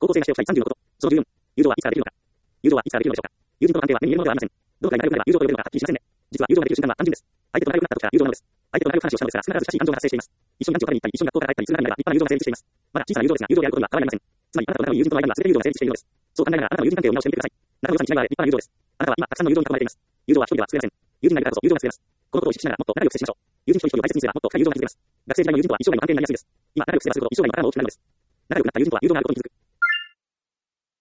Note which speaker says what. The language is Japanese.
Speaker 1: 向性がしておきたい30のこと。その14。誘導はいつからできるのか。誘導はいつからできるのでしょうか。友人との関係は目に見えるものではありません。どのくらい仲良くなれば誘導と呼べるのかはっきりしませんね。実は誘導ができる瞬間は単純です。相手と仲良くなった時から誘導なのです。相手と仲良く話をしたのですが、少なからず親しい感情が発生しています。一緒にランチを食べに行ったり、一緒に学校から帰ったりする中では立派な誘導が成立しています。まだ小さな誘導ですが、誘導であることには変わりありません。つまり、あなたと仲のいい友人との間には全て誘導が成立しているのです。そう考えながら、あなたの友人関係を見直してみてください。仲の良さに違いはあれ、立派な誘導です。あなたは今、たくさんの誘導に囲まれています。誘導は一人では作れません。友人がいるからこそ誘導が作れます。このことを意識しながらもっと仲良く接しましょう。友人一人一人を大切にすればもっと深い誘導が築けます。学生時代の友人とは一生涯の関係になりやすいです。今、仲良くすればするほど一生涯の負担が大きくなるのです。仲良くなった友人とは誘導があることに気づく。